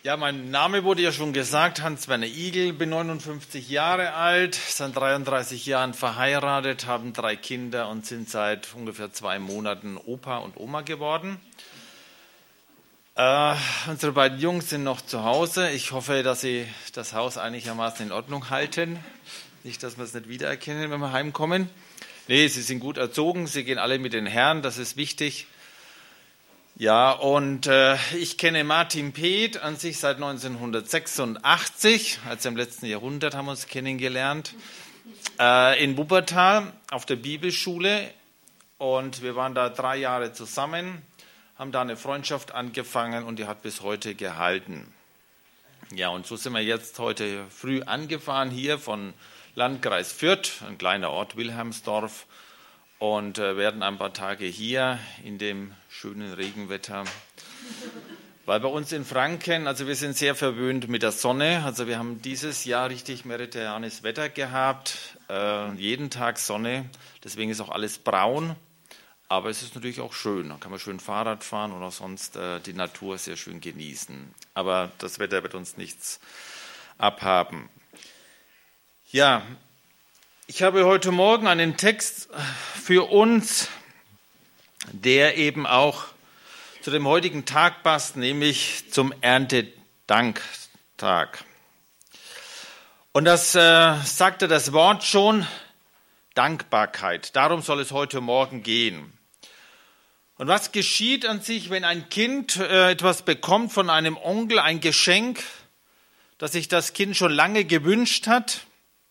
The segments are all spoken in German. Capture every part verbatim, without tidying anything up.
Ja, mein Name wurde ja schon gesagt, Hans-Werner Igel, bin neunundfünfzig Jahre alt, seit dreiunddreißig Jahren verheiratet, haben drei Kinder und sind seit ungefähr zwei Monaten Opa und Oma geworden. Äh, unsere beiden Jungs sind noch zu Hause. Ich hoffe, dass sie das Haus einigermaßen in Ordnung halten. Nicht, dass wir es nicht wiedererkennen, wenn wir heimkommen. Nee, sie sind gut erzogen, sie gehen alle mit den Herren, das ist wichtig. Ja, und äh, ich kenne Martin Peth an sich seit neunzehnhundertsechsundachtzig, also im letzten Jahrhundert haben wir uns kennengelernt, äh, in Wuppertal auf der Bibelschule. Und wir waren da drei Jahre zusammen, haben da eine Freundschaft angefangen und die hat bis heute gehalten. Ja, und so sind wir jetzt heute früh angefahren hier von Landkreis Fürth, ein kleiner Ort, Wilhelmsdorf, und äh, werden ein paar Tage hier in dem schönen Regenwetter. Weil bei uns in Franken, also wir sind sehr verwöhnt mit der Sonne, also wir haben dieses Jahr richtig mediterranes Wetter gehabt, äh, jeden Tag Sonne, deswegen ist auch alles braun, aber es ist natürlich auch schön, da kann man schön Fahrrad fahren und auch sonst äh, die Natur sehr schön genießen. Aber das Wetter wird uns nichts abhaben. Ja, ich habe heute Morgen einen Text für uns, der eben auch zu dem heutigen Tag passt, nämlich zum Erntedanktag. Und das äh, sagte das Wort schon, Dankbarkeit. Darum soll es heute Morgen gehen. Und was geschieht an sich, wenn ein Kind äh, etwas bekommt von einem Onkel, ein Geschenk, das sich das Kind schon lange gewünscht hat?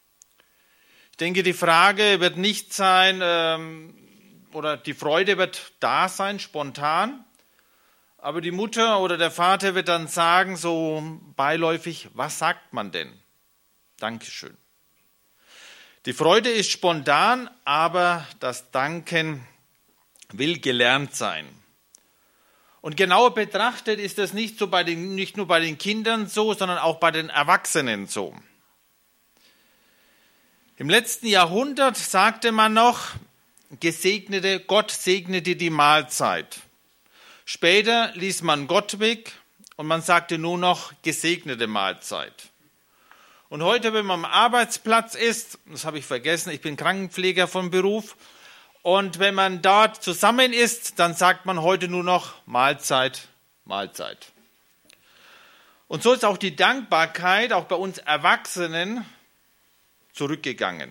Ich denke, die Frage wird nicht sein, ähm, oder die Freude wird da sein, spontan, aber die Mutter oder der Vater wird dann sagen, so beiläufig, was sagt man denn? Dankeschön. Die Freude ist spontan, aber das Danken will gelernt sein. Und genauer betrachtet ist das nicht, so bei den, nicht nur bei den Kindern so, sondern auch bei den Erwachsenen so. Im letzten Jahrhundert sagte man noch, gesegnete, Gott segnete die Mahlzeit. Später ließ man Gott weg und man sagte nur noch gesegnete Mahlzeit. Und heute, wenn man am Arbeitsplatz ist, das habe ich vergessen, ich bin Krankenpfleger von Beruf, und wenn man dort zusammen ist, dann sagt man heute nur noch Mahlzeit, Mahlzeit. Und so ist auch die Dankbarkeit, auch bei uns Erwachsenen, zurückgegangen.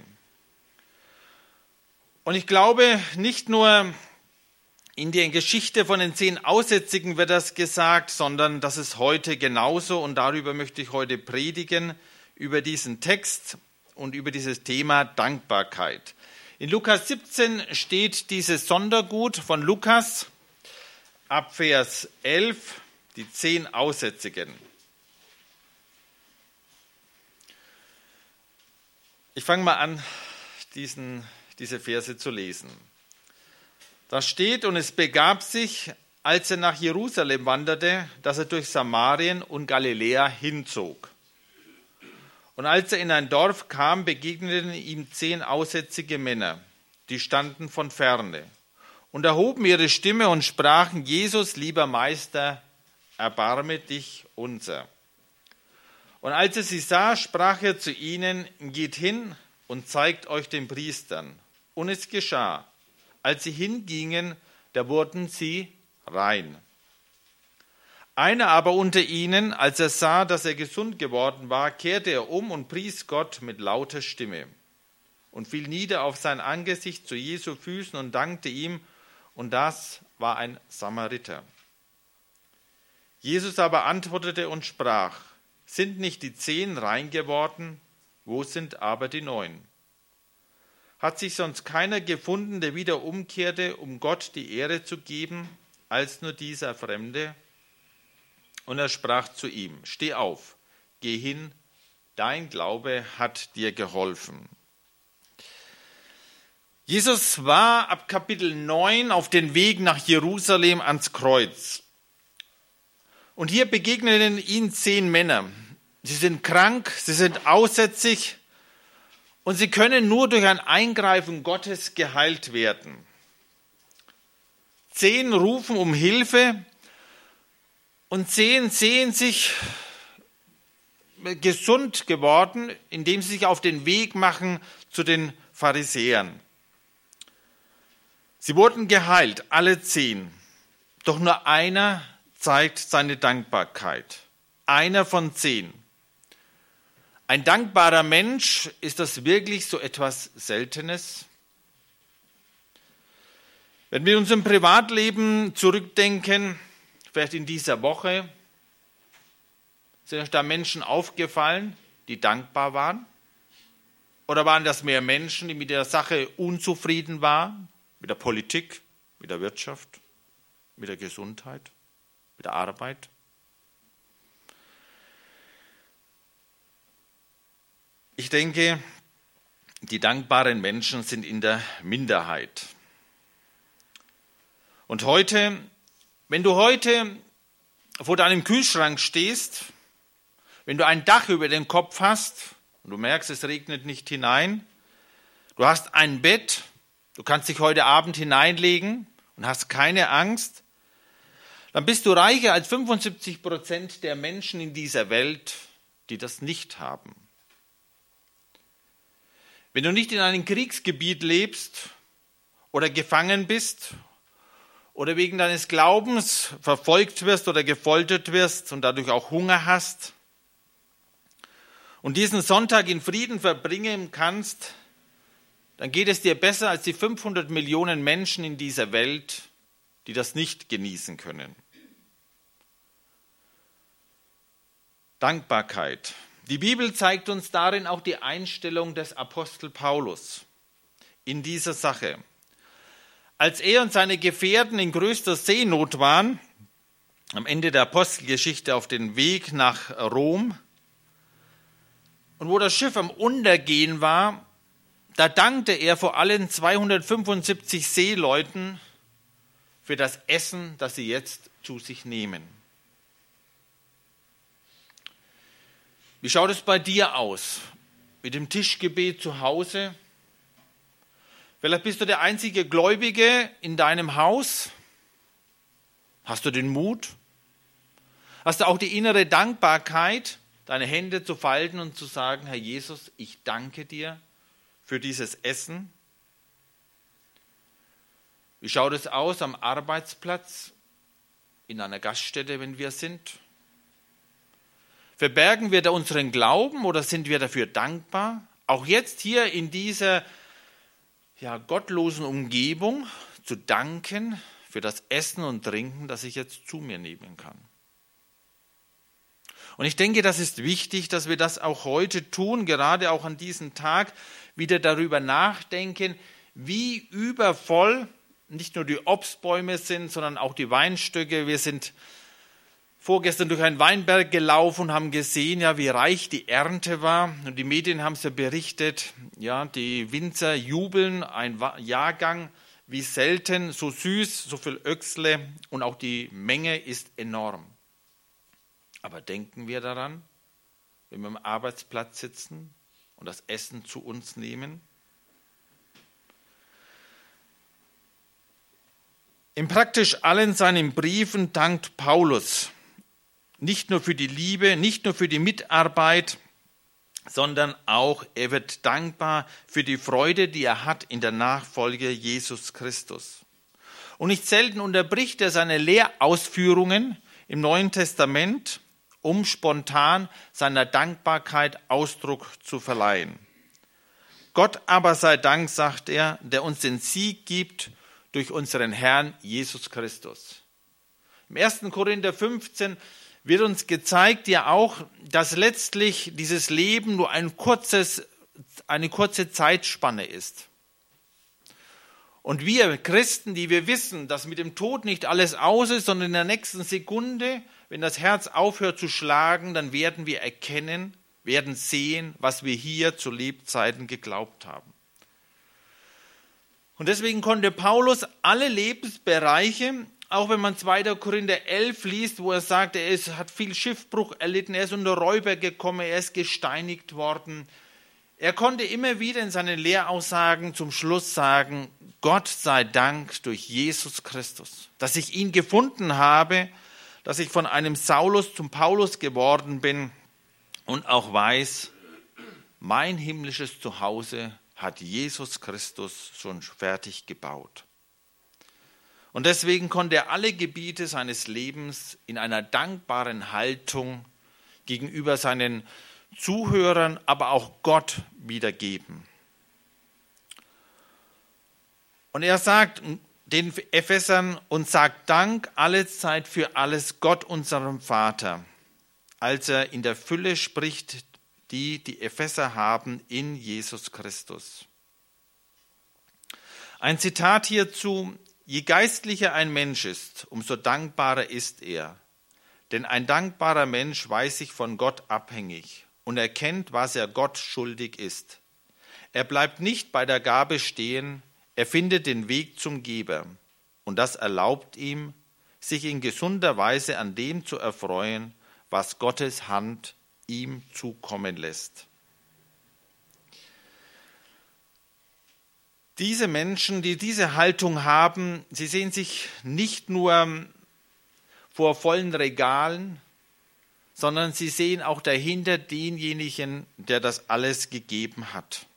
Und ich glaube, nicht nur in der Geschichte von den zehn Aussätzigen wird das gesagt, sondern das ist heute genauso und darüber möchte ich heute predigen, über diesen Text und über dieses Thema Dankbarkeit. In Lukas siebzehn steht dieses Sondergut von Lukas ab Vers elf, die zehn Aussätzigen. Ich fange mal an, diesen, diese Verse zu lesen. Da steht, und es begab sich, als er nach Jerusalem wanderte, dass er durch Samarien und Galiläa hinzog. Und als er in ein Dorf kam, begegneten ihm zehn aussätzige Männer, die standen von ferne und erhoben ihre Stimme und sprachen, Jesus, lieber Meister, erbarme dich unser. Und als er sie sah, sprach er zu ihnen, geht hin und zeigt euch den Priestern. Und es geschah. Als sie hingingen, da wurden sie rein. Einer aber unter ihnen, als er sah, dass er gesund geworden war, kehrte er um und pries Gott mit lauter Stimme und fiel nieder auf sein Angesicht zu Jesu Füßen und dankte ihm, und das war ein Samariter. Jesus aber antwortete und sprach, sind nicht die zehn rein geworden, wo sind aber die neun? Hat sich sonst keiner gefunden, der wieder umkehrte, um Gott die Ehre zu geben, als nur dieser Fremde? Und er sprach zu ihm, steh auf, geh hin, dein Glaube hat dir geholfen. Jesus war ab Kapitel neun auf dem Weg nach Jerusalem ans Kreuz. Und hier begegneten ihm zehn Männer. Sie sind krank, sie sind aussätzig und sie können nur durch ein Eingreifen Gottes geheilt werden. Zehn rufen um Hilfe und zehn sehen sich gesund geworden, indem sie sich auf den Weg machen zu den Pharisäern. Sie wurden geheilt, alle zehn. Doch nur einer zeigt seine Dankbarkeit. Einer von zehn. Ein dankbarer Mensch, ist das wirklich so etwas Seltenes? Wenn wir in unserem Privatleben zurückdenken, vielleicht in dieser Woche, sind euch da Menschen aufgefallen, die dankbar waren? Oder waren das mehr Menschen, die mit der Sache unzufrieden waren? Mit der Politik, mit der Wirtschaft, mit der Gesundheit, mit der Arbeit? Ich denke, die dankbaren Menschen sind in der Minderheit. Und heute, wenn du heute vor deinem Kühlschrank stehst, wenn du ein Dach über dem Kopf hast und du merkst, es regnet nicht hinein, du hast ein Bett, du kannst dich heute Abend hineinlegen und hast keine Angst, dann bist du reicher als fünfundsiebzig Prozent der Menschen in dieser Welt, die das nicht haben. Wenn du nicht in einem Kriegsgebiet lebst oder gefangen bist oder wegen deines Glaubens verfolgt wirst oder gefoltert wirst und dadurch auch Hunger hast und diesen Sonntag in Frieden verbringen kannst, dann geht es dir besser als die fünfhundert Millionen Menschen in dieser Welt, die das nicht genießen können. Dankbarkeit. Die Bibel zeigt uns darin auch die Einstellung des Apostel Paulus in dieser Sache. Als er und seine Gefährten in größter Seenot waren, am Ende der Apostelgeschichte auf dem Weg nach Rom, und wo das Schiff am Untergehen war, da dankte er vor allen zweihundertfünfundsiebzig Seeleuten für das Essen, das sie jetzt zu sich nehmen. Wie schaut es bei dir aus? Mit dem Tischgebet zu Hause? Vielleicht bist du der einzige Gläubige in deinem Haus. Hast du den Mut? Hast du auch die innere Dankbarkeit, deine Hände zu falten und zu sagen, Herr Jesus, ich danke dir für dieses Essen? Wie schaut es aus am Arbeitsplatz, in einer Gaststätte, wenn wir sind? Verbergen wir da unseren Glauben oder sind wir dafür dankbar? Auch jetzt hier in dieser ja, gottlosen Umgebung zu danken für das Essen und Trinken, das ich jetzt zu mir nehmen kann. Und ich denke, das ist wichtig, dass wir das auch heute tun, gerade auch an diesem Tag, wieder darüber nachdenken, wie übervoll nicht nur die Obstbäume sind, sondern auch die Weinstöcke. Wir sind vorgestern durch einen Weinberg gelaufen und haben gesehen, ja, wie reich die Ernte war. Und die Medien haben es ja berichtet, ja, die Winzer jubeln, ein Jahrgang wie selten, so süß, so viel Öchsle und auch die Menge ist enorm. Aber denken wir daran, wenn wir am Arbeitsplatz sitzen und das Essen zu uns nehmen? In praktisch allen seinen Briefen dankt Paulus nicht nur für die Liebe, nicht nur für die Mitarbeit, sondern auch, er wird dankbar für die Freude, die er hat in der Nachfolge Jesus Christus. Und nicht selten unterbricht er seine Lehrausführungen im Neuen Testament, um spontan seiner Dankbarkeit Ausdruck zu verleihen. Gott aber sei Dank, sagt er, der uns den Sieg gibt durch unseren Herrn Jesus Christus. Im ersten Korinther fünfzehn wird uns gezeigt ja auch, dass letztlich dieses Leben nur ein kurzes, eine kurze Zeitspanne ist. Und wir Christen, die wir wissen, dass mit dem Tod nicht alles aus ist, sondern in der nächsten Sekunde, wenn das Herz aufhört zu schlagen, dann werden wir erkennen, werden sehen, was wir hier zu Lebzeiten geglaubt haben. Und deswegen konnte Paulus alle Lebensbereiche, auch wenn man zweiter Korinther elf liest, wo er sagt, er ist, hat viel Schiffbruch erlitten, er ist unter Räuber gekommen, er ist gesteinigt worden. Er konnte immer wieder in seinen Lehraussagen zum Schluss sagen, Gott sei Dank durch Jesus Christus, dass ich ihn gefunden habe, dass ich von einem Saulus zum Paulus geworden bin und auch weiß, mein himmlisches Zuhause hat Jesus Christus schon fertig gebaut. Und deswegen konnte er alle Gebiete seines Lebens in einer dankbaren Haltung gegenüber seinen Zuhörern, aber auch Gott wiedergeben. Und er sagt den Ephesern und sagt Dank allezeit für alles Gott, unserem Vater, als er in der Fülle spricht, die die Epheser haben in Jesus Christus. Ein Zitat hierzu: Je geistlicher ein Mensch ist, umso dankbarer ist er. Denn ein dankbarer Mensch weiß sich von Gott abhängig und erkennt, was er Gott schuldig ist. Er bleibt nicht bei der Gabe stehen, er findet den Weg zum Geber. Und das erlaubt ihm, sich in gesunder Weise an dem zu erfreuen, was Gottes Hand ihm zukommen lässt. Diese Menschen, die diese Haltung haben, sie sehen sich nicht nur vor vollen Regalen, sondern sie sehen auch dahinter denjenigen, der das alles gegeben hat.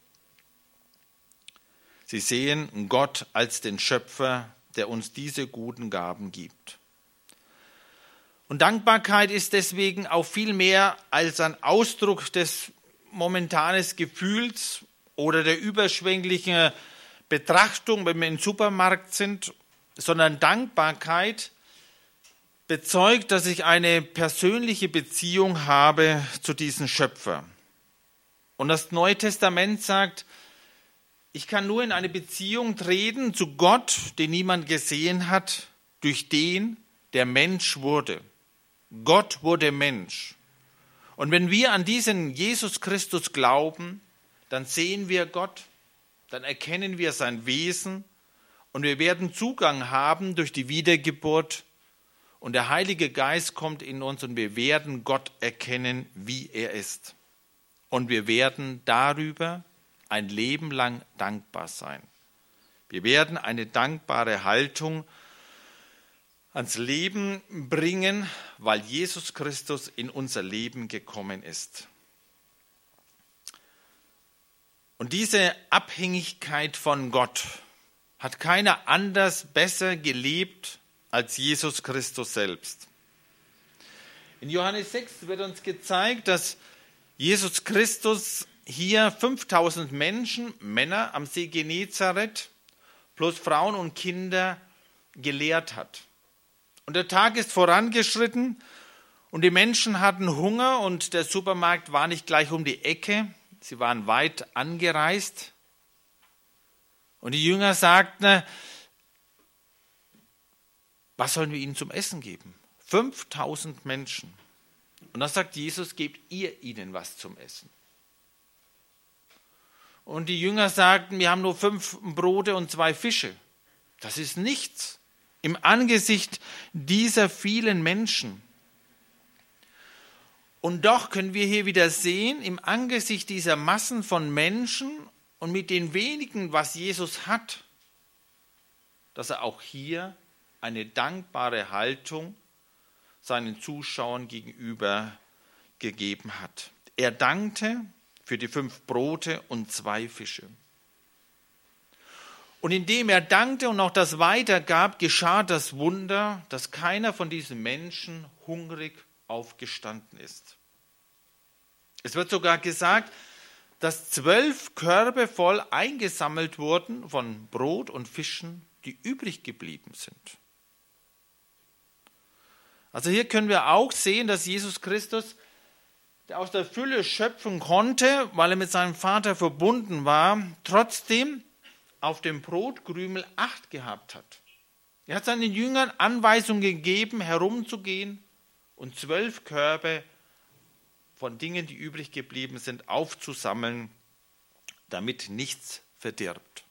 Sie sehen Gott als den Schöpfer, der uns diese guten Gaben gibt. Und Dankbarkeit ist deswegen auch viel mehr als ein Ausdruck des momentanen Gefühls oder der überschwänglichen Betrachtung, wenn wir im Supermarkt sind, sondern Dankbarkeit bezeugt, dass ich eine persönliche Beziehung habe zu diesem Schöpfer. Und das Neue Testament sagt, ich kann nur in eine Beziehung treten zu Gott, den niemand gesehen hat, durch den, der Mensch wurde. Gott wurde Mensch. Und wenn wir an diesen Jesus Christus glauben, dann sehen wir Gott, dann erkennen wir sein Wesen und wir werden Zugang haben durch die Wiedergeburt und der Heilige Geist kommt in uns und wir werden Gott erkennen, wie er ist. Und wir werden darüber ein Leben lang dankbar sein. Wir werden eine dankbare Haltung ans Leben bringen, weil Jesus Christus in unser Leben gekommen ist. Und diese Abhängigkeit von Gott hat keiner anders besser gelebt als Jesus Christus selbst. In Johannes sechs wird uns gezeigt, dass Jesus Christus hier fünftausend Menschen, Männer am See Genezareth, plus Frauen und Kinder gelehrt hat. Und der Tag ist vorangeschritten und die Menschen hatten Hunger und der Supermarkt war nicht gleich um die Ecke. Sie waren weit angereist. Und die Jünger sagten, was sollen wir ihnen zum Essen geben? fünftausend Menschen. Und dann sagt Jesus, gebt ihr ihnen was zum Essen. Und die Jünger sagten, wir haben nur fünf Brote und zwei Fische. Das ist nichts im Angesicht dieser vielen Menschen. Und doch können wir hier wieder sehen, im Angesicht dieser Massen von Menschen und mit den wenigen, was Jesus hat, dass er auch hier eine dankbare Haltung seinen Zuschauern gegenüber gegeben hat. Er dankte für die fünf Brote und zwei Fische. Und indem er dankte und auch das weitergab, geschah das Wunder, dass keiner von diesen Menschen hungrig aufgestanden ist. Es wird sogar gesagt, dass zwölf Körbe voll eingesammelt wurden von Brot und Fischen, die übrig geblieben sind. Also hier können wir auch sehen, dass Jesus Christus, der aus der Fülle schöpfen konnte, weil er mit seinem Vater verbunden war, trotzdem auf dem Brotkrümel Acht gehabt hat. Er hat seinen Jüngern Anweisungen gegeben, herumzugehen und zwölf Körbe von Dingen, die übrig geblieben sind, aufzusammeln, damit nichts verdirbt.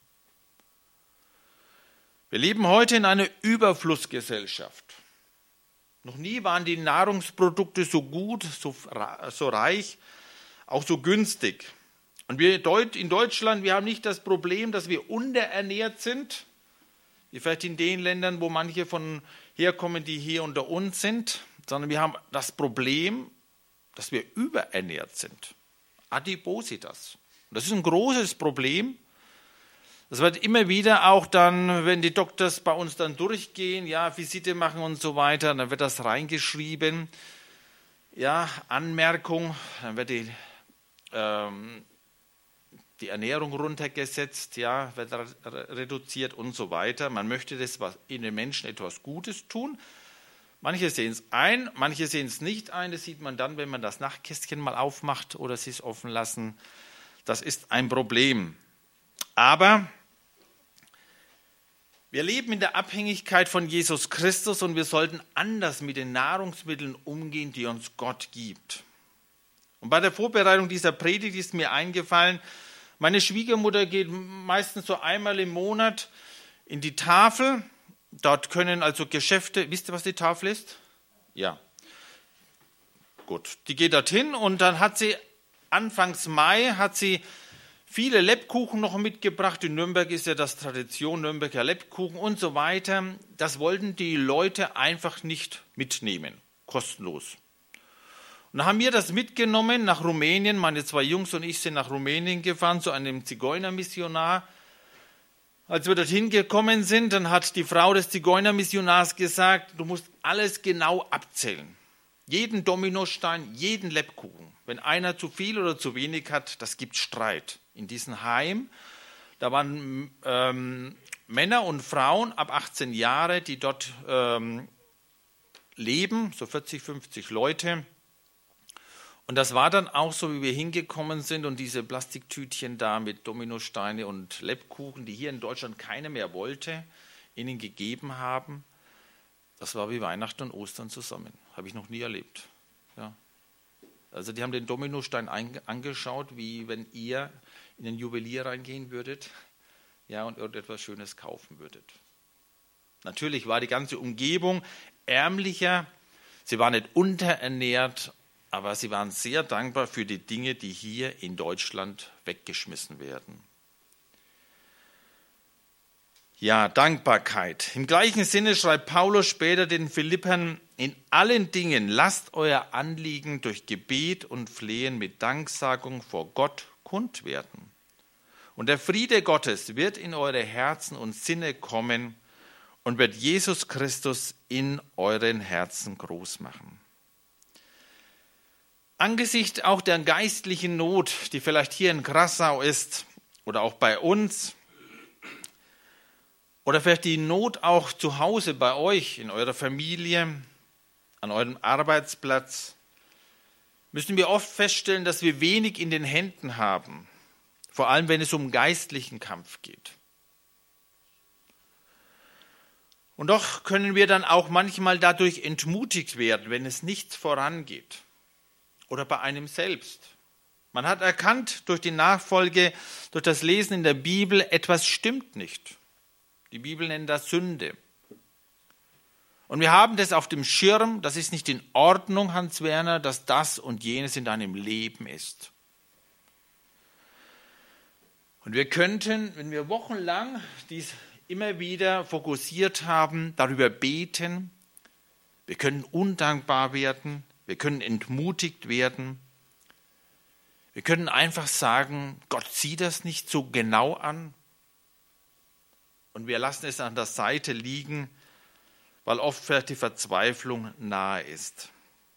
Wir leben heute in einer Überflussgesellschaft. Noch nie waren die Nahrungsprodukte so gut, so, so reich, auch so günstig. Und wir in Deutschland, wir haben nicht das Problem, dass wir unterernährt sind, wie vielleicht in den Ländern, wo manche von herkommen, die hier unter uns sind, sondern wir haben das Problem, dass wir überernährt sind. Adipositas. Und das ist ein großes Problem. Das wird immer wieder auch dann, wenn die Doktors bei uns dann durchgehen, ja, Visite machen und so weiter, dann wird das reingeschrieben. Ja, Anmerkung, dann wird die, ähm, die Ernährung runtergesetzt, ja, wird reduziert und so weiter. Man möchte das in den Menschen etwas Gutes tun. Manche sehen es ein, manche sehen es nicht ein. Das sieht man dann, wenn man das Nachtkästchen mal aufmacht oder sie es offen lassen. Das ist ein Problem. Aber wir leben in der Abhängigkeit von Jesus Christus und wir sollten anders mit den Nahrungsmitteln umgehen, die uns Gott gibt. Und bei der Vorbereitung dieser Predigt ist mir eingefallen, meine Schwiegermutter geht meistens so einmal im Monat in die Tafel. Dort können also Geschäfte, wisst ihr, was die Tafel ist? Ja. Gut, die geht dorthin und dann hat sie Anfangs Mai hat sie viele Lebkuchen noch mitgebracht. In Nürnberg ist ja das Tradition, Nürnberger Lebkuchen und so weiter. Das wollten die Leute einfach nicht mitnehmen, kostenlos. Und dann haben wir das mitgenommen nach Rumänien. Meine zwei Jungs und ich sind nach Rumänien gefahren zu einem Zigeunermissionar. Als wir dorthin gekommen sind, dann hat die Frau des Zigeunermissionars gesagt, du musst alles genau abzählen. Jeden Dominostein, jeden Lebkuchen. Wenn einer zu viel oder zu wenig hat, das gibt Streit. In diesem Heim, da waren ähm, Männer und Frauen ab achtzehn Jahre, die dort ähm, leben, so vierzig, fünfzig Leute. Und das war dann auch so, wie wir hingekommen sind und diese Plastiktütchen da mit Dominosteine und Lebkuchen, die hier in Deutschland keiner mehr wollte, ihnen gegeben haben. Das war wie Weihnachten und Ostern zusammen. Habe ich noch nie erlebt. Ja. Also die haben den Dominostein angeschaut, wie wenn ihr in den Juwelier reingehen würdet, ja, und irgendetwas Schönes kaufen würdet. Natürlich war die ganze Umgebung ärmlicher. Sie waren nicht unterernährt, aber sie waren sehr dankbar für die Dinge, die hier in Deutschland weggeschmissen werden. Ja, Dankbarkeit. Im gleichen Sinne schreibt Paulus später den Philippern, in allen Dingen lasst euer Anliegen durch Gebet und Flehen mit Danksagung vor Gott kund werden. Und der Friede Gottes wird in eure Herzen und Sinne kommen und wird Jesus Christus in euren Herzen groß machen. Angesichts auch der geistlichen Not, die vielleicht hier in Grassau ist oder auch bei uns, oder vielleicht die Not auch zu Hause bei euch, in eurer Familie, an eurem Arbeitsplatz, müssen wir oft feststellen, dass wir wenig in den Händen haben, vor allem wenn es um geistlichen Kampf geht. Und doch können wir dann auch manchmal dadurch entmutigt werden, wenn es nichts vorangeht. Oder bei einem selbst. Man hat erkannt durch die Nachfolge, durch das Lesen in der Bibel, etwas stimmt nicht. Die Bibel nennt das Sünde. Und wir haben das auf dem Schirm, das ist nicht in Ordnung, Hans Werner, dass das und jenes in deinem Leben ist. Und wir könnten, wenn wir wochenlang dies immer wieder fokussiert haben, darüber beten, wir können undankbar werden, wir können entmutigt werden, wir können einfach sagen, Gott sieht das nicht so genau an. Und wir lassen es an der Seite liegen, weil oft vielleicht die Verzweiflung nahe ist.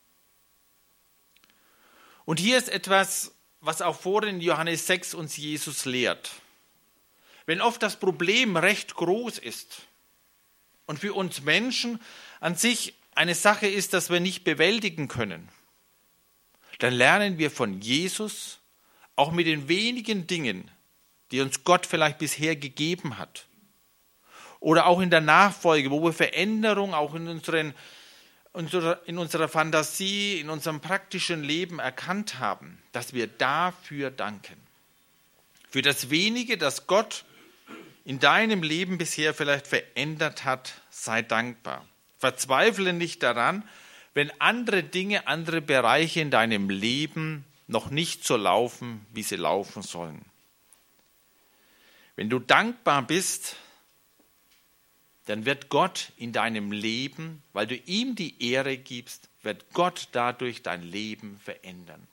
Und hier ist etwas, was auch vorhin in Johannes sechs uns Jesus lehrt. Wenn oft das Problem recht groß ist und für uns Menschen an sich eine Sache ist, dass wir nicht bewältigen können, dann lernen wir von Jesus, auch mit den wenigen Dingen, die uns Gott vielleicht bisher gegeben hat, oder auch in der Nachfolge, wo wir Veränderung auch in, unseren, in unserer Fantasie, in unserem praktischen Leben erkannt haben, dass wir dafür danken. Für das Wenige, das Gott in deinem Leben bisher vielleicht verändert hat, sei dankbar. Verzweifle nicht daran, wenn andere Dinge, andere Bereiche in deinem Leben noch nicht so laufen, wie sie laufen sollen. Wenn du dankbar bist, dann wird Gott in deinem Leben, weil du ihm die Ehre gibst, wird Gott dadurch dein Leben verändern.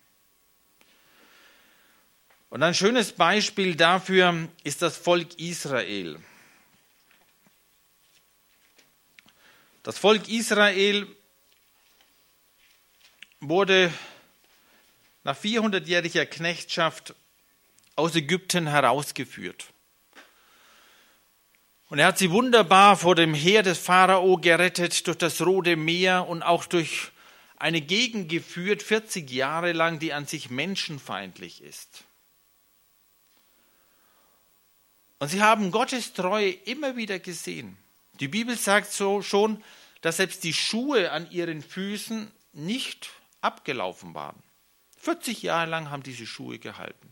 Und ein schönes Beispiel dafür ist das Volk Israel. Das Volk Israel wurde nach vierhundertjähriger Knechtschaft aus Ägypten herausgeführt. Und er hat sie wunderbar vor dem Heer des Pharao gerettet, durch das Rote Meer und auch durch eine Gegend geführt, vierzig Jahre lang, die an sich menschenfeindlich ist. Und sie haben Gottes Treue immer wieder gesehen. Die Bibel sagt so schon, dass selbst die Schuhe an ihren Füßen nicht abgelaufen waren. vierzig Jahre lang haben diese Schuhe gehalten.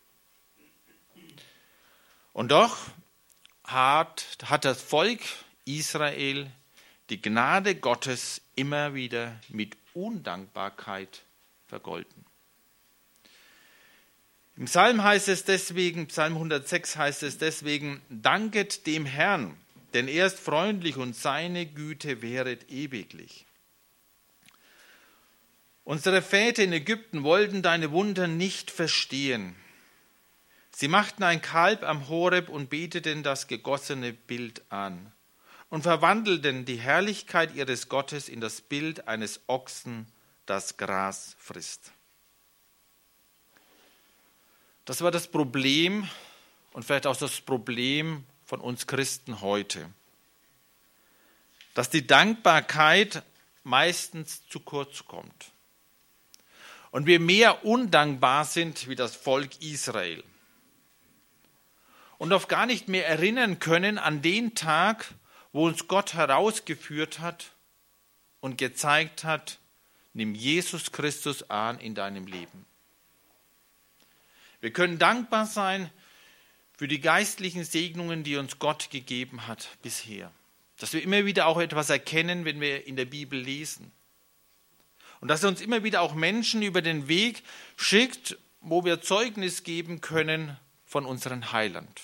Und doch hat, hat das Volk Israel die Gnade Gottes immer wieder mit Undankbarkeit vergolten. Im Psalm heißt es deswegen, Psalm hundertsechs heißt es deswegen, danket dem Herrn, denn er ist freundlich und seine Güte währet ewiglich. Unsere Väter in Ägypten wollten deine Wunder nicht verstehen. Sie machten ein Kalb am Horeb und beteten das gegossene Bild an und verwandelten die Herrlichkeit ihres Gottes in das Bild eines Ochsen, das Gras frisst. Das war das Problem und vielleicht auch das Problem von uns Christen heute, dass die Dankbarkeit meistens zu kurz kommt und wir mehr undankbar sind wie das Volk Israel und oft gar nicht mehr erinnern können an den Tag, wo uns Gott herausgeführt hat und gezeigt hat, nimm Jesus Christus an in deinem Leben. Wir können dankbar sein für die geistlichen Segnungen, die uns Gott gegeben hat bisher. Dass wir immer wieder auch etwas erkennen, wenn wir in der Bibel lesen. Und dass er uns immer wieder auch Menschen über den Weg schickt, wo wir Zeugnis geben können von unserem Heiland.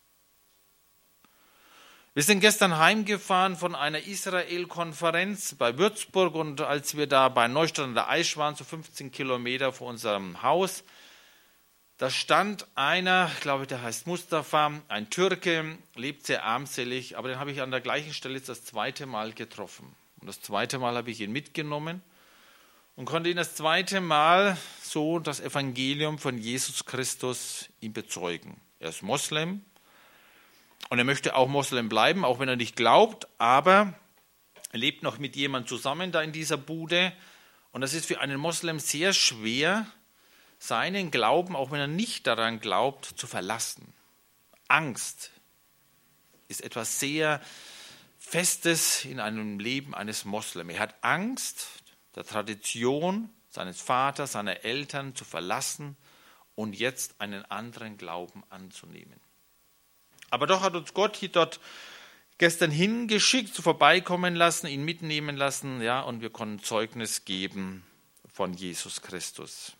Wir sind gestern heimgefahren von einer Israel-Konferenz bei Würzburg und als wir da bei Neustadt an der Aisch waren, so fünfzehn Kilometer vor unserem Haus, da stand einer, ich glaube, der heißt Mustafa, ein Türke, lebt sehr armselig, aber den habe ich an der gleichen Stelle jetzt das zweite Mal getroffen. Und das zweite Mal habe ich ihn mitgenommen und konnte ihn das zweite Mal so das Evangelium von Jesus Christus ihm bezeugen. Er ist Moslem und er möchte auch Moslem bleiben, auch wenn er nicht glaubt, aber er lebt noch mit jemandem zusammen da in dieser Bude und das ist für einen Moslem sehr schwer, seinen Glauben, auch wenn er nicht daran glaubt, zu verlassen. Angst ist etwas sehr Festes in einem Leben eines Moslem. Er hat Angst, der Tradition seines Vaters, seiner Eltern zu verlassen und jetzt einen anderen Glauben anzunehmen. Aber doch hat uns Gott hier dort gestern hingeschickt, zu vorbeikommen lassen, ihn mitnehmen lassen, ja, und wir konnten Zeugnis geben von Jesus Christus.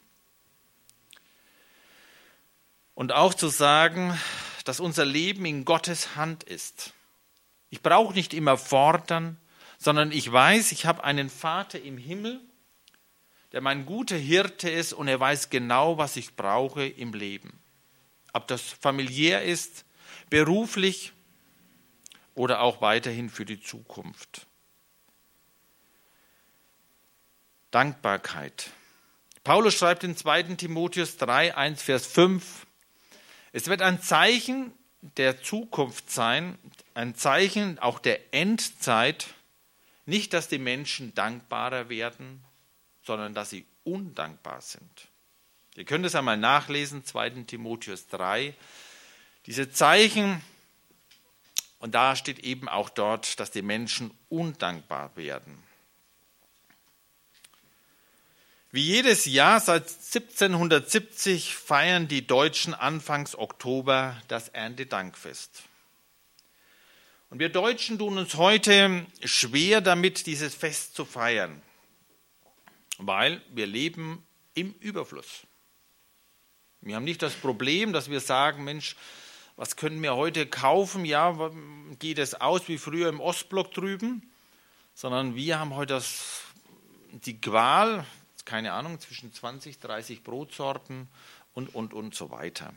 Und auch zu sagen, dass unser Leben in Gottes Hand ist. Ich brauche nicht immer fordern, sondern ich weiß, ich habe einen Vater im Himmel, der mein guter Hirte ist und er weiß genau, was ich brauche im Leben. Ob das familiär ist, beruflich oder auch weiterhin für die Zukunft. Dankbarkeit. Paulus schreibt in zweiten Timotheus drei, eins, Vers fünf, es wird ein Zeichen der Zukunft sein, ein Zeichen auch der Endzeit, nicht, dass die Menschen dankbarer werden, sondern dass sie undankbar sind. Ihr könnt es einmal nachlesen, zweiten Timotheus drei, diese Zeichen, und da steht eben auch dort, dass die Menschen undankbar werden. Wie jedes Jahr seit siebzehnhundertsiebzig feiern die Deutschen Anfangs Oktober das Erntedankfest. Und wir Deutschen tun uns heute schwer damit, dieses Fest zu feiern, weil wir leben im Überfluss. Wir haben nicht das Problem, dass wir sagen, Mensch, was können wir heute kaufen? Ja, geht es aus wie früher im Ostblock drüben? Sondern wir haben heute das die Qual, keine Ahnung, zwischen zwanzig, dreißig Brotsorten und, und, und so weiter.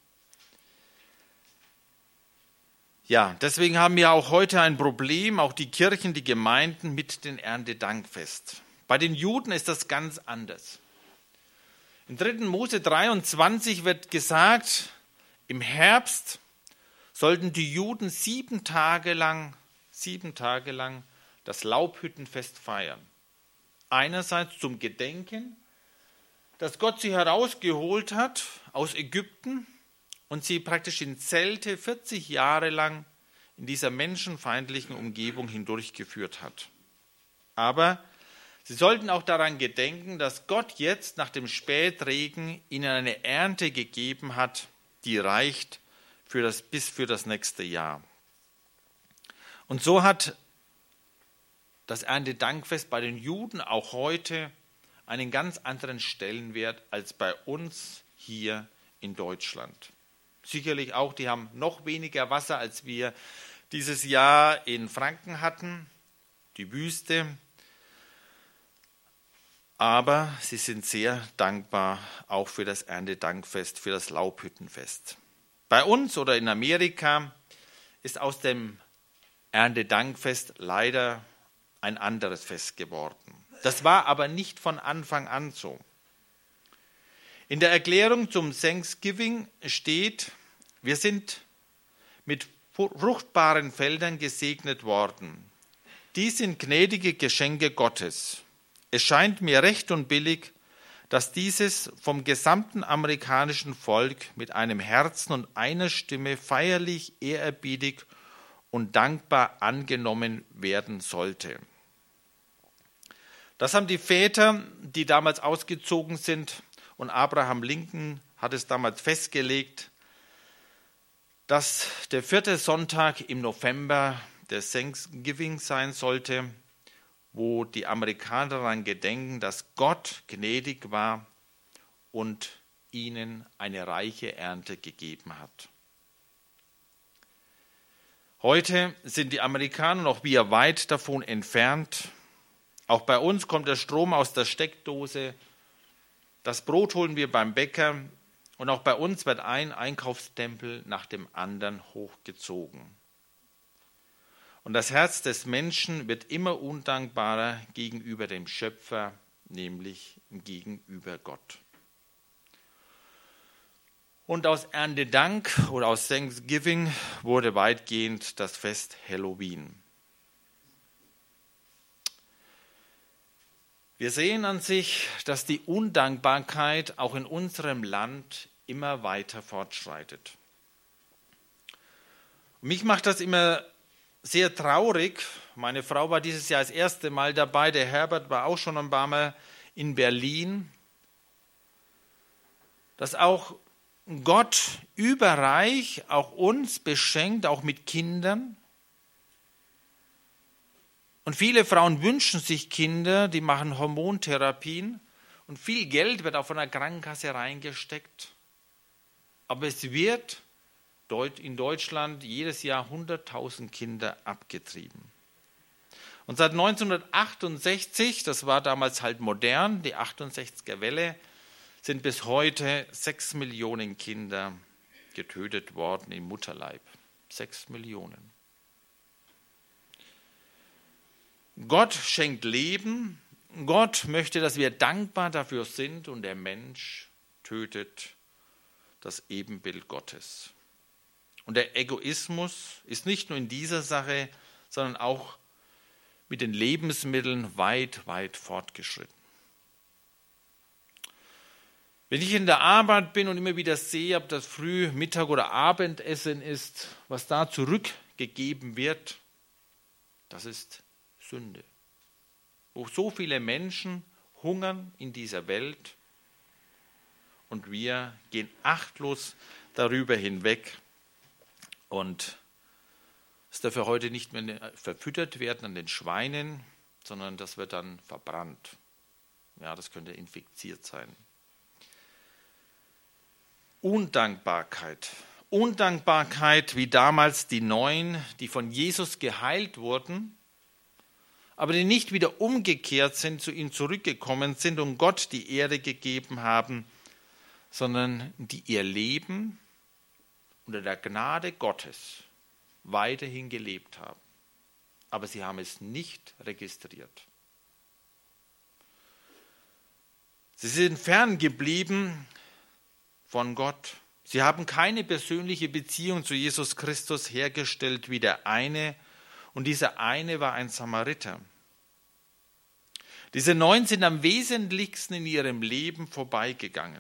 Ja, deswegen haben wir auch heute ein Problem, auch die Kirchen, die Gemeinden mit dem Erntedankfest. Bei den Juden ist das ganz anders. Im dritten Mose dreiundzwanzig wird gesagt, im Herbst sollten die Juden sieben Tage lang, sieben Tage lang das Laubhüttenfest feiern. Einerseits zum Gedenken, dass Gott sie herausgeholt hat aus Ägypten und sie praktisch in Zelte vierzig Jahre lang in dieser menschenfeindlichen Umgebung hindurchgeführt hat. Aber sie sollten auch daran gedenken, dass Gott jetzt nach dem Spätregen ihnen eine Ernte gegeben hat, die reicht für das, bis für das nächste Jahr. Und so hat das Erntedankfest bei den Juden auch heute einen ganz anderen Stellenwert als bei uns hier in Deutschland. Sicherlich auch, die haben noch weniger Wasser, als wir dieses Jahr in Franken hatten, die Wüste. Aber sie sind sehr dankbar auch für das Erntedankfest, für das Laubhüttenfest. Bei uns oder in Amerika ist aus dem Erntedankfest leider ein anderes Fest geworden. Das war aber nicht von Anfang an so. In der Erklärung zum Thanksgiving steht, wir sind mit fruchtbaren Feldern gesegnet worden. Dies sind gnädige Geschenke Gottes. Es scheint mir recht und billig, dass dieses vom gesamten amerikanischen Volk mit einem Herzen und einer Stimme feierlich, ehrerbietig und dankbar angenommen werden sollte. Das haben die Väter, die damals ausgezogen sind, und Abraham Lincoln hat es damals festgelegt, dass der vierte Sonntag im November der Thanksgiving sein sollte, wo die Amerikaner daran gedenken, dass Gott gnädig war und ihnen eine reiche Ernte gegeben hat. Heute sind die Amerikaner noch wir weit davon entfernt. Auch bei uns kommt der Strom aus der Steckdose. Das Brot holen wir beim Bäcker. Und auch bei uns wird ein Einkaufstempel nach dem anderen hochgezogen. Und das Herz des Menschen wird immer undankbarer gegenüber dem Schöpfer, nämlich gegenüber Gott. Und aus Erntedank oder aus Thanksgiving wurde weitgehend das Fest Halloween. Wir sehen an sich, dass die Undankbarkeit auch in unserem Land immer weiter fortschreitet. Und mich macht das immer sehr traurig. Meine Frau war dieses Jahr das erste Mal dabei, der Herbert war auch schon ein paar Mal in Berlin, dass auch Gott überreich auch uns beschenkt, auch mit Kindern. Und viele Frauen wünschen sich Kinder, die machen Hormontherapien und viel Geld wird auch von der Krankenkasse reingesteckt. Aber es wird in Deutschland jedes Jahr hunderttausend Kinder abgetrieben. Und seit neunzehnhundertachtundsechzig, das war damals halt modern, die achtundsechziger Welle, sind bis heute sechs Millionen Kinder getötet worden im Mutterleib. Sechs Millionen. Gott schenkt Leben. Gott möchte, dass wir dankbar dafür sind und der Mensch tötet das Ebenbild Gottes. Und der Egoismus ist nicht nur in dieser Sache, sondern auch mit den Lebensmitteln weit, weit fortgeschritten. Wenn ich in der Arbeit bin und immer wieder sehe, ob das Früh-, Mittag- oder Abendessen ist, was da zurückgegeben wird, das ist Sünde. Wo so viele Menschen hungern in dieser Welt und wir gehen achtlos darüber hinweg und es darf ja heute nicht mehr verfüttert werden an den Schweinen, sondern das wird dann verbrannt. Ja, das könnte infiziert sein. Undankbarkeit. Undankbarkeit wie damals die Neun, die von Jesus geheilt wurden, aber die nicht wieder umgekehrt sind, zu ihm zurückgekommen sind und Gott die Ehre gegeben haben, sondern die ihr Leben unter der Gnade Gottes weiterhin gelebt haben. Aber sie haben es nicht registriert. Sie sind ferngeblieben von Gott. Sie haben keine persönliche Beziehung zu Jesus Christus hergestellt wie der eine. Und dieser eine war ein Samariter. Diese neun sind am wesentlichsten in ihrem Leben vorbeigegangen.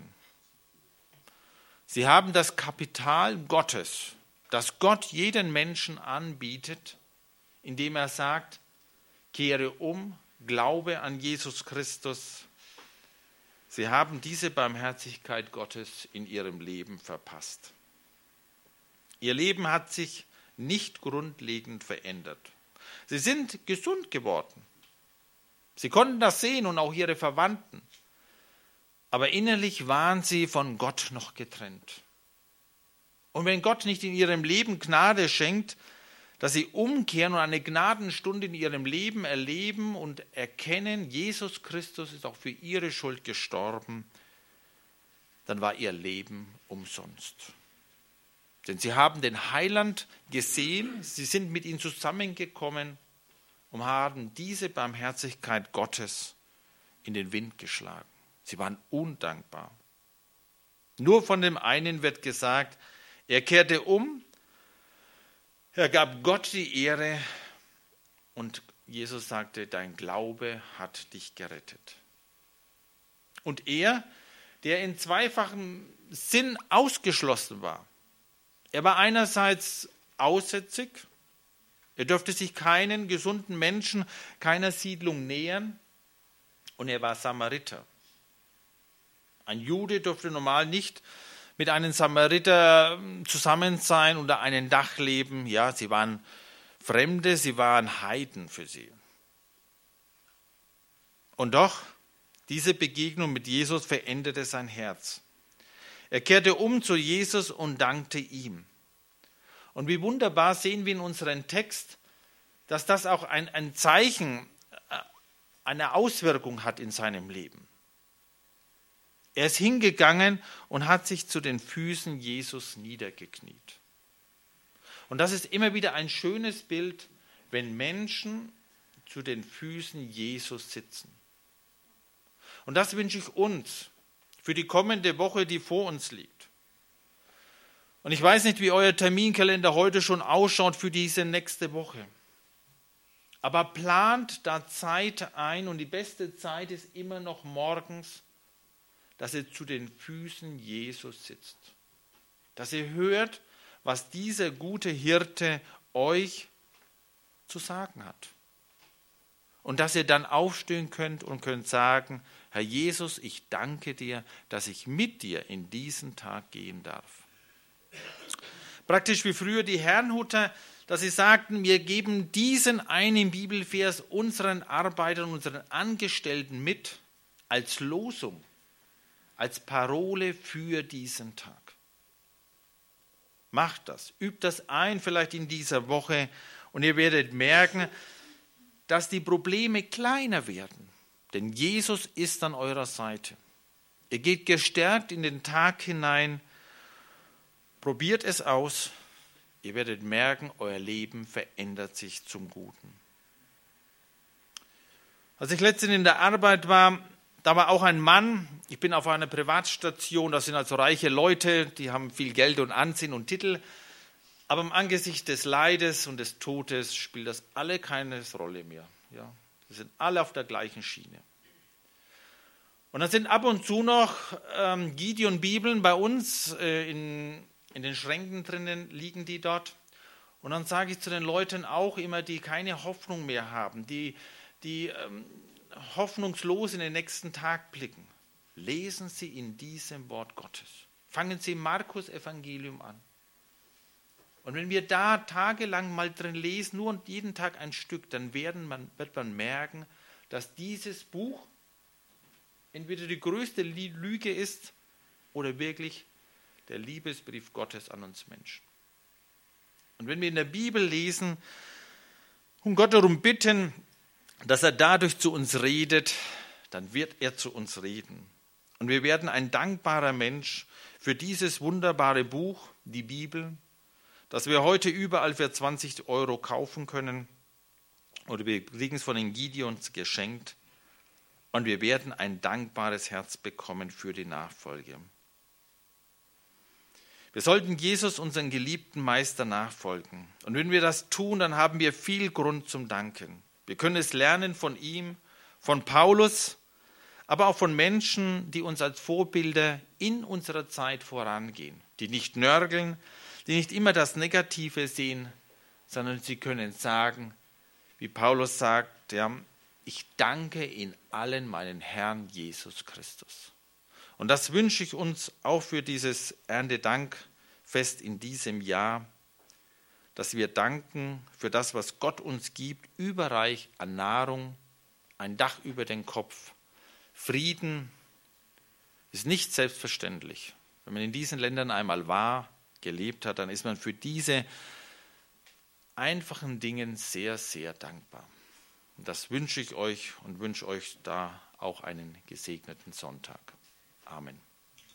Sie haben das Kapital Gottes, das Gott jeden Menschen anbietet, indem er sagt, kehre um, glaube an Jesus Christus. Sie haben diese Barmherzigkeit Gottes in ihrem Leben verpasst. Ihr Leben hat sich nicht grundlegend verändert. Sie sind gesund geworden. Sie konnten das sehen und auch ihre Verwandten. Aber innerlich waren sie von Gott noch getrennt. Und wenn Gott nicht in ihrem Leben Gnade schenkt, dass sie umkehren und eine Gnadenstunde in ihrem Leben erleben und erkennen, Jesus Christus ist auch für ihre Schuld gestorben, dann war ihr Leben umsonst. Denn sie haben den Heiland gesehen, sie sind mit ihm zusammengekommen und haben diese Barmherzigkeit Gottes in den Wind geschlagen. Sie waren undankbar. Nur von dem einen wird gesagt, er kehrte um, er gab Gott die Ehre und Jesus sagte, dein Glaube hat dich gerettet. Und er, der in zweifachem Sinn ausgeschlossen war, er war einerseits aussätzig, er durfte sich keinen gesunden Menschen, keiner Siedlung nähern und er war Samariter. Ein Jude durfte normal nicht mit einem Samariter zusammen sein, unter einem Dach leben. Ja, sie waren Fremde, sie waren Heiden für sie. Und doch, diese Begegnung mit Jesus veränderte sein Herz. Er kehrte um zu Jesus und dankte ihm. Und wie wunderbar sehen wir in unserem Text, dass das auch ein, ein Zeichen, eine Auswirkung hat in seinem Leben. Er ist hingegangen und hat sich zu den Füßen Jesus niedergekniet. Und das ist immer wieder ein schönes Bild, wenn Menschen zu den Füßen Jesus sitzen. Und das wünsche ich uns für die kommende Woche, die vor uns liegt. Und ich weiß nicht, wie euer Terminkalender heute schon ausschaut für diese nächste Woche. Aber plant da Zeit ein und die beste Zeit ist immer noch morgens, dass ihr zu den Füßen Jesus sitzt. Dass ihr hört, was dieser gute Hirte euch zu sagen hat. Und dass ihr dann aufstehen könnt und könnt sagen, Herr Jesus, ich danke dir, dass ich mit dir in diesen Tag gehen darf. Praktisch wie früher die Herrnhuter, dass sie sagten, wir geben diesen einen Bibelvers unseren Arbeitern, unseren Angestellten mit als Losung, als Parole für diesen Tag. Macht das, übt das ein, vielleicht in dieser Woche, und ihr werdet merken, dass die Probleme kleiner werden. Denn Jesus ist an eurer Seite. Ihr geht gestärkt in den Tag hinein. Probiert es aus. Ihr werdet merken, euer Leben verändert sich zum Guten. Als ich letztens in der Arbeit war, da war auch ein Mann, ich bin auf einer Privatstation, das sind also reiche Leute, die haben viel Geld und Ansehen und Titel, aber im Angesicht des Leides und des Todes spielt das alle keine Rolle mehr. Ja, wir sind alle auf der gleichen Schiene. Und dann sind ab und zu noch ähm, Gideon-Bibeln bei uns äh, in, in den Schränken drinnen, liegen die dort. Und dann sage ich zu den Leuten auch immer, die keine Hoffnung mehr haben, die, die ähm, hoffnungslos in den nächsten Tag blicken, lesen Sie in diesem Wort Gottes. Fangen Sie Markus Evangelium an. Und wenn wir da tagelang mal drin lesen, nur und jeden Tag ein Stück, dann werden man, wird man merken, dass dieses Buch entweder die größte Lüge ist oder wirklich der Liebesbrief Gottes an uns Menschen. Und wenn wir in der Bibel lesen und Gott darum bitten, dass er dadurch zu uns redet, dann wird er zu uns reden. Und wir werden ein dankbarer Mensch für dieses wunderbare Buch, die Bibel, das wir heute überall für zwanzig Euro kaufen können. Oder wir kriegen es von den Gideons geschenkt. Und wir werden ein dankbares Herz bekommen für die Nachfolge. Wir sollten Jesus, unseren geliebten Meister, nachfolgen. Und wenn wir das tun, dann haben wir viel Grund zum Danken. Wir können es lernen von ihm, von Paulus, aber auch von Menschen, die uns als Vorbilder in unserer Zeit vorangehen, die nicht nörgeln, die nicht immer das Negative sehen, sondern sie können sagen, wie Paulus sagt, ja, ich danke in allen meinen Herrn Jesus Christus. Und das wünsche ich uns auch für dieses Erntedankfest in diesem Jahr, dass wir danken für das, was Gott uns gibt, überreich an Nahrung, ein Dach über den Kopf. Frieden ist nicht selbstverständlich. Wenn man in diesen Ländern einmal war, gelebt hat, dann ist man für diese einfachen Dinge sehr, sehr dankbar. Und das wünsche ich euch und wünsche euch da auch einen gesegneten Sonntag. Amen.